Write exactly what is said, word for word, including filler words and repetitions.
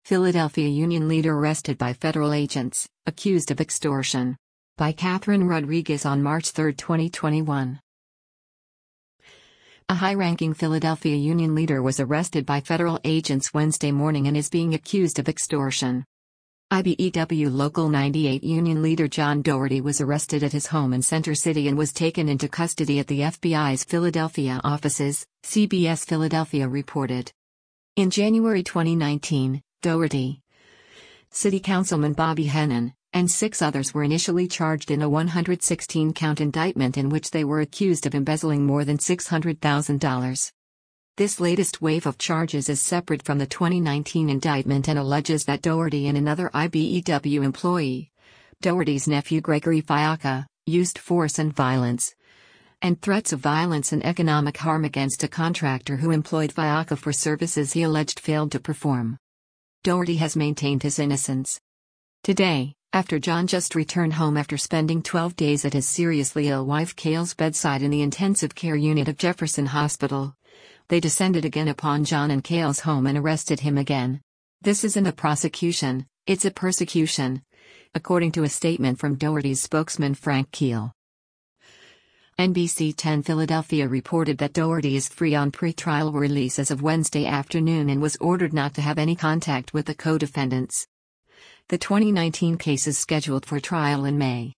Philadelphia union leader arrested by federal agents, accused of extortion. By Catherine Rodriguez on March third, twenty twenty-one. A high-ranking Philadelphia union leader was arrested by federal agents Wednesday morning and is being accused of extortion. I B E W Local ninety-eight union leader John Doherty was arrested at his home in Center City and was taken into custody at the F B I's Philadelphia offices, C B S Philadelphia reported. In January twenty nineteen, Doherty, City Councilman Bobby Hennon, and six others were initially charged in a one hundred sixteen count indictment in which they were accused of embezzling more than six hundred thousand dollars. This latest wave of charges is separate from the twenty nineteen indictment and alleges that Doherty and another I B E W employee, Doherty's nephew Gregory Fiacca, used force and violence, and threats of violence and economic harm against a contractor who employed Fiacca for services he alleged failed to perform. Doherty has maintained his innocence. Today, after John just returned home after spending twelve days at his seriously ill wife Kayle's bedside in the intensive care unit of Jefferson Hospital, they descended again upon John and Kayle's home and arrested him again. This isn't a prosecution, it's a persecution, according to a statement from Doherty's spokesman Frank Keel. N B C ten Philadelphia reported that Doherty is free on pre-trial release as of Wednesday afternoon and was ordered not to have any contact with the co-defendants. The twenty nineteen case is scheduled for trial in May.